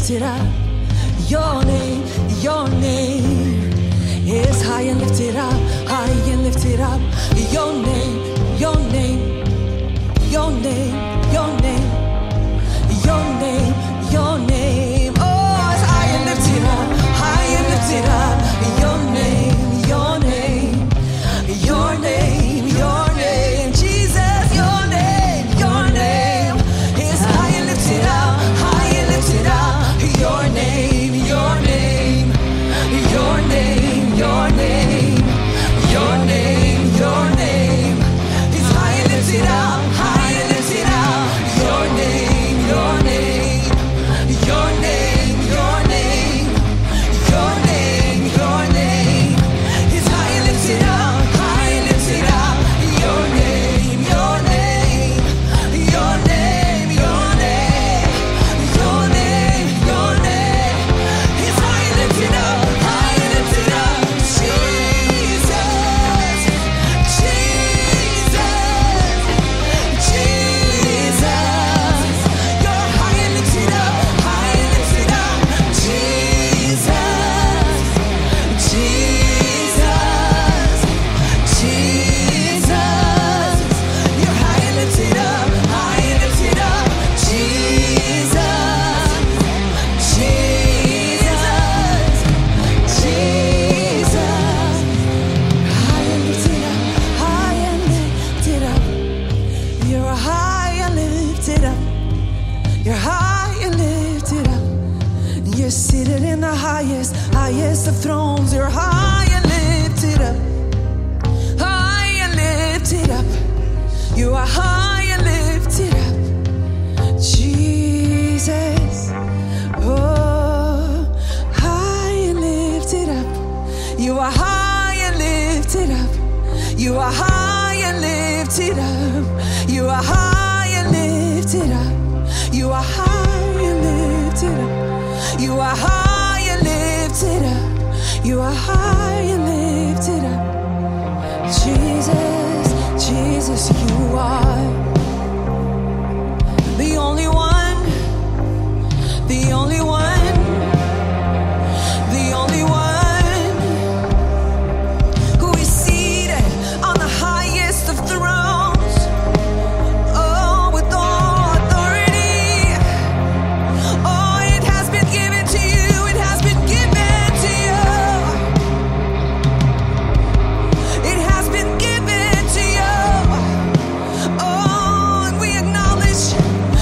lifted up. Your name is high and lifted up, high and lifted up. Your name, your name, your name, your name, your name, your name. Oh, it's high and lifted up, high and lifted up. Your name, your name, your name, your name. Jesus, your name is high and lifted up, high and lifted up. Your name, your name, your name, your name, your name, your name is high and lifted up, high and lifted up. Your name, your name, your name, your name, your name, your name is high and lifted up, high and lifted up. Your name, your name, your name, your name, your name, your name is high and lifted up, high and lifted up. Jesus, Jesus, Jesus, you're high and lifted up, high and lifted up. Jesus, Jesus, Jesus, you're high and lifted up, high and lifted up. Jesus, Jesus, Jesus, high and lifted up, high and lifted up. You're high and lifted up. You're high and lifted up. You're seated in the highest, highest of thrones. You're high and lifted up. High and lifted up. You are high and lifted up. Jesus. Oh, high and lifted up. You are high and lifted up. You are high and lifted up. You are high and lifted up. You are high and lifted up. You are high and lifted up. You are high and lifted up. Jesus, Jesus, you are the only one, the only one, the only one who is seated on the highest of thrones. Oh, with all authority. Oh, it has been given to you. It has been given to you. It has been given to you. Oh, and we acknowledge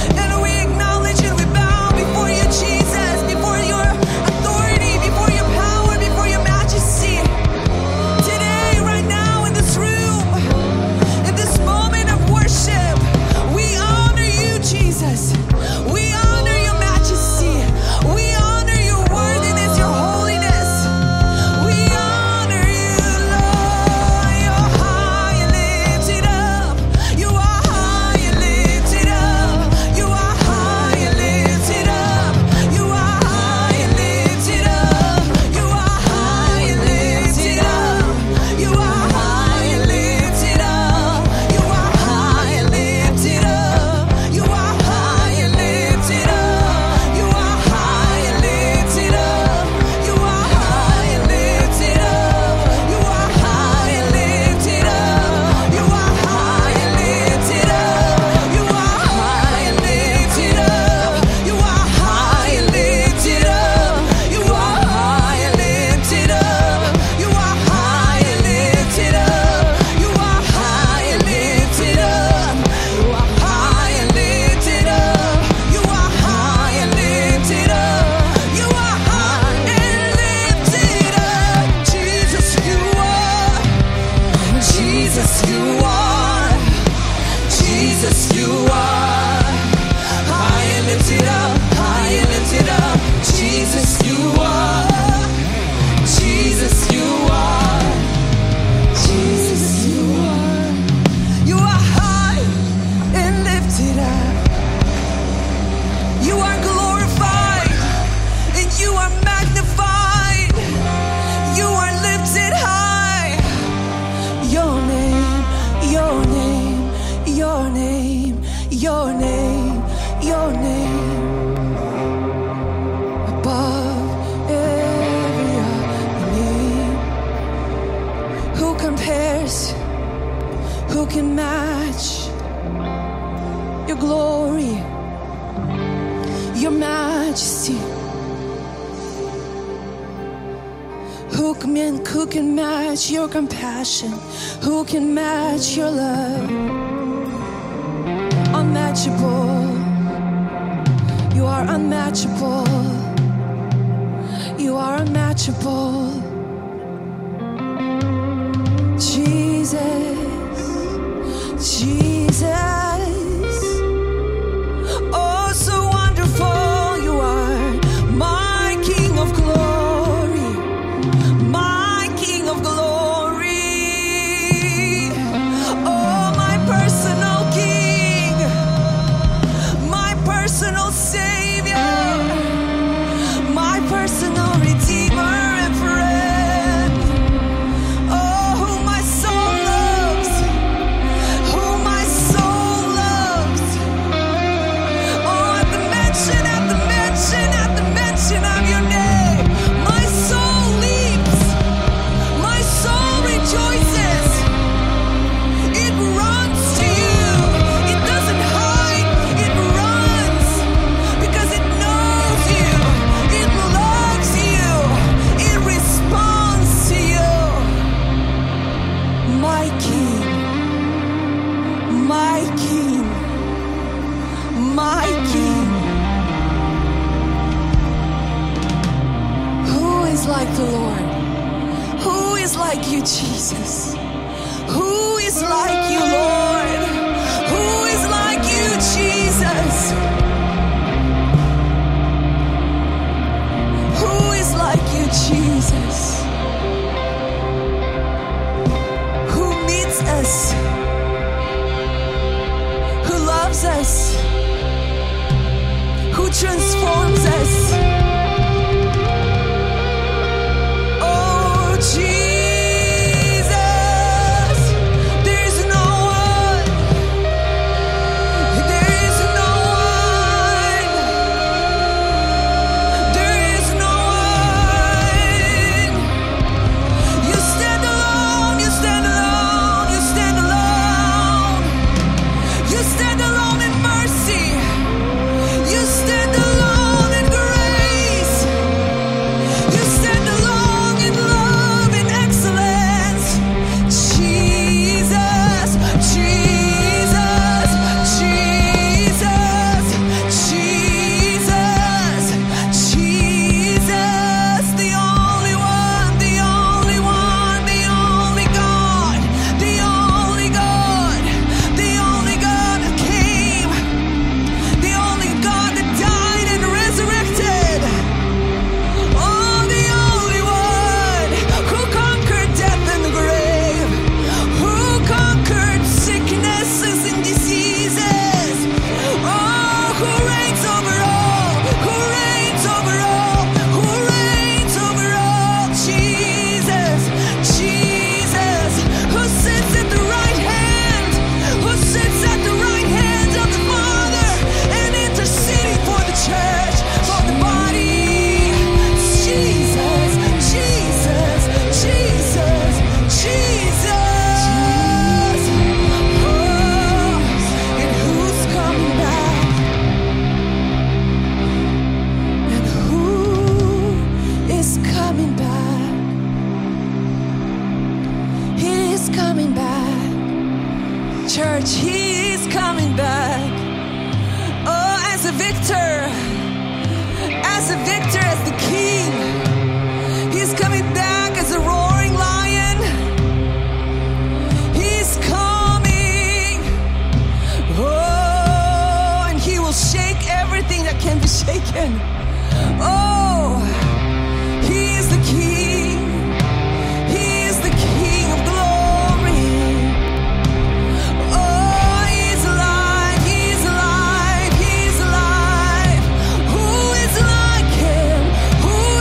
and we bow before you, Jesus, before your authority, before your power, before your majesty. Today, right now, in this room, in this moment of worship, we honor you, Jesus. We honor your majesty. We honor your worthiness, your holiness. We honor you, Lord. You're high and lifted up. You are high and lifted up. You are high and lifted up. You are high and lifted up. You are high and lifted up. You are high and lifted up. You are high and lifted up. You are high and lifted up. You are high and lifted up. You are high and lifted up. You are high and lifted up. You are high and lifted up. You are high and lifted up. You are high and lifted up. You are high and lifted up. You are high and lifted up. You are high and lifted up. You are high and lifted up. You are high and lifted up. You are high and lifted up. Jesus, you are. Jesus, you are. Jesus, you are. High and lifted up. High and lifted up. Jesus, you are. Jesus, you are. Jesus, you are. You are high and lifted up. You are glorified and you are magnified. You are lifted high. Your name, your name, your name, your name, your name. others who can match your glory, your majesty. Who can match your compassion? Who can match your love? Unmatchable. You are unmatchable. You are unmatchable. Jesus, Jesus. Oh, so wonderful you are, my King of glory, my King of glory. Oh, my personal King, my personal Savior, my personal Redeemer and friend. Oh, who my soul loves, who my soul loves. Oh, at the mention, at the mention, at the mention of your name, my soul leaps, my soul rejoices. It runs to you. It doesn't hide. It runs because it knows you. It loves you. It responds to you. My King, my King, my King. Who is like the Lord? Who is like you, Jesus? Who is like you, Lord? Who is like you, Jesus? Who is like you, Jesus? Who meets us? Who loves us? Who transforms us? Oh, Jesus, there is no one, there is no one, there is no one. You stand alone, you stand alone, you stand alone. You stand alone in mercy. You stand alone in grace. You stand alone in love and excellence. Jesus, Jesus, Jesus, Jesus, Jesus, the only one, the only one, the only God, the only God, the only God that came, the only God that died and resurrected. Oh, the only one who conquered death and the grave, who conquered sicknesses and diseases. Oh, who reigns over all, who reigns over all, who reigns over all. Jesus, Jesus, who sits at the right hand, who sits at the right hand of the Father and interceding for the church, for the body. Jesus, Jesus, Jesus, Jesus. Oh, and who's coming back? And who is coming back? He is coming back. Church, he is coming back. Oh, as a victor, as a victor, as the king. He's coming back as a roaring lion. He's coming. Oh, and he will shake everything that can be shaken. Oh, he is the king. He is the king of glory. Oh, he's alive. He's alive. He's alive. Who is like him? Who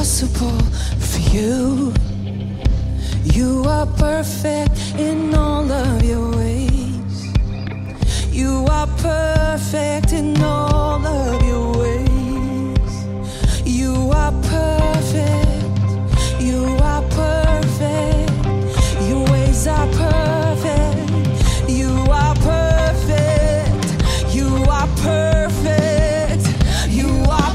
impossible for you. You are perfect in all of your ways. You are perfect in all of your ways. You are perfect. You are perfect. Your ways are perfect. You are perfect. You are perfect. You are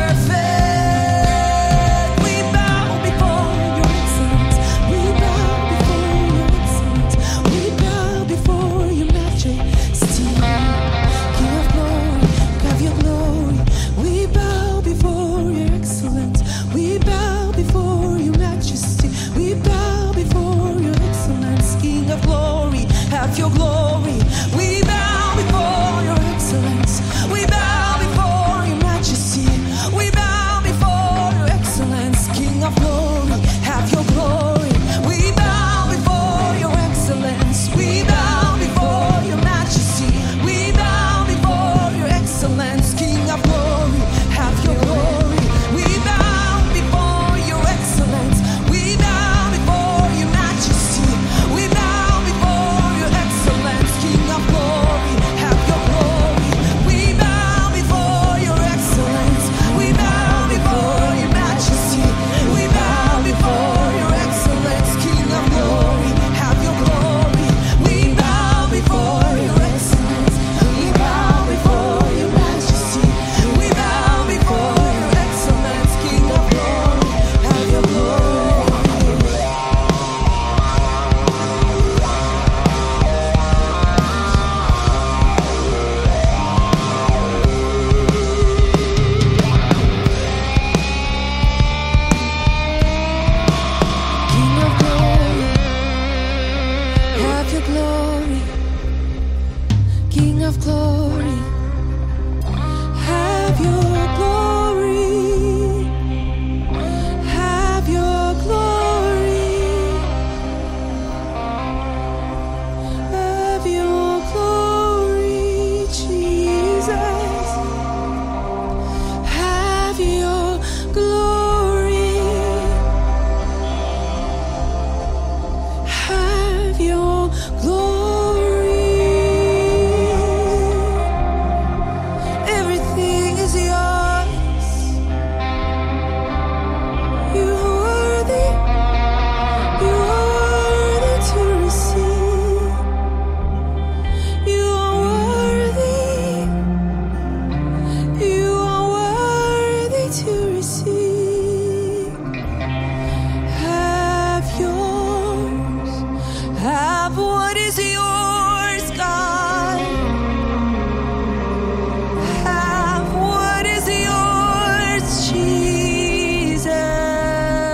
perfect. We bow before your excellence. We bow before your excellence. We bow before your majesty. King of glory, have your glory. We bow before your excellence. We bow before your majesty. We bow before your excellence. King of glory, have your glory. We bow before your excellence. We bow before your majesty. We bow before your excellence. King of glory, have your glory. We bow before your excellence. We bow before your majesty. We bow before your excellence. King of glory, have your glory. We bow before your excellence. We bow before your majesty. We bow before your excellence. King of glory, have your glory. We bow before your excellence. We bow before your majesty. We bow before your excellence. King of glory, have your glory. We bow before your excellence. We bow before your majesty. We bow before your excellence. King of glory, have your glory. King of glory, have your glory. King of glory, have your glory. Have your glory. Have your glory, Jesus. Have your glory. Have your glory. Everything is yours. You are worthy. You are worthy to receive. You are worthy. You are worthy to receive. Have yours. Have what is yours, God. Have what is yours, Jesus.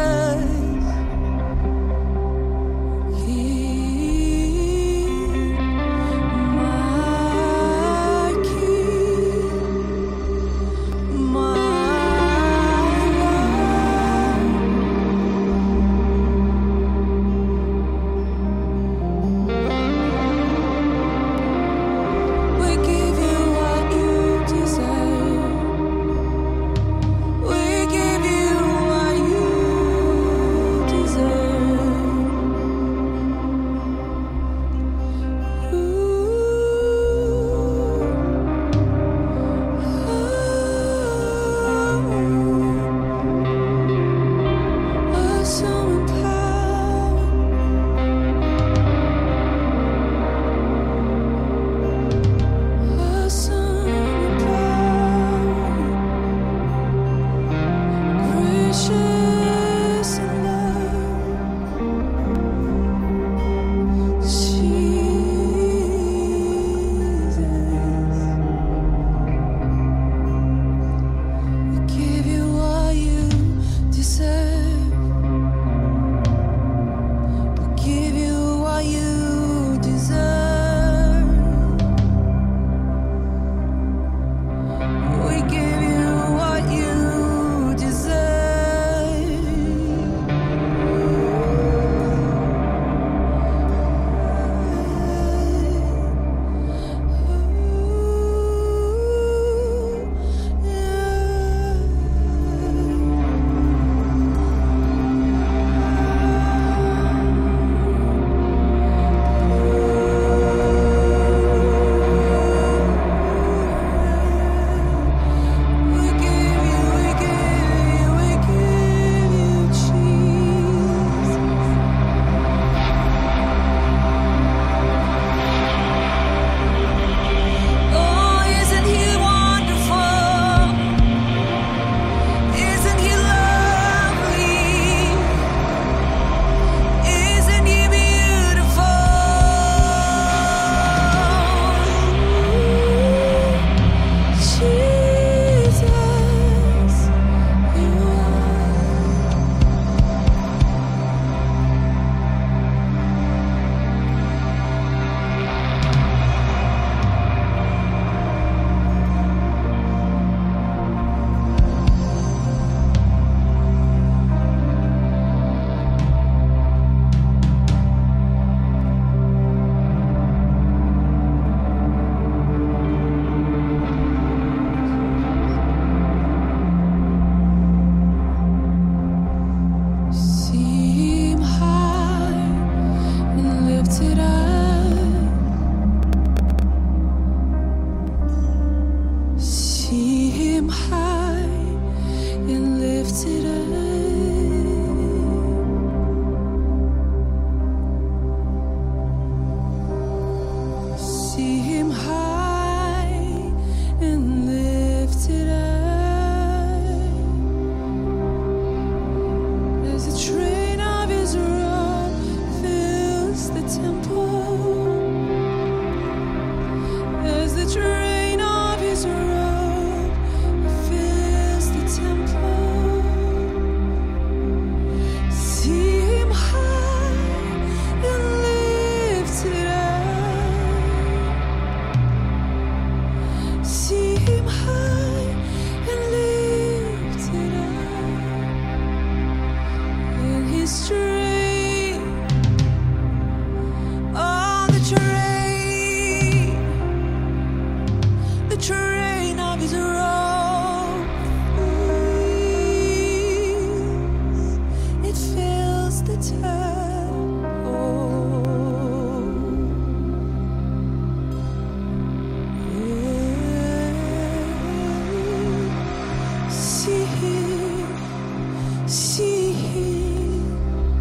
See Him.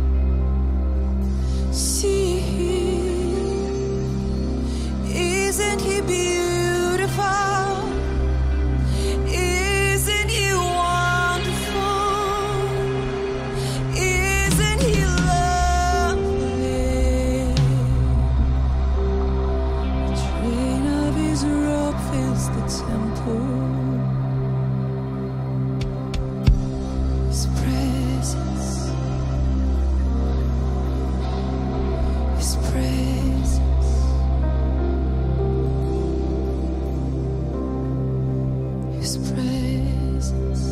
See Him. Isn't He beautiful? Isn't He wonderful? Isn't He lovely? The train of His robe fills the temple. His presence. His presence. His presence.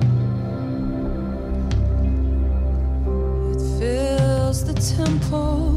It fills the temple.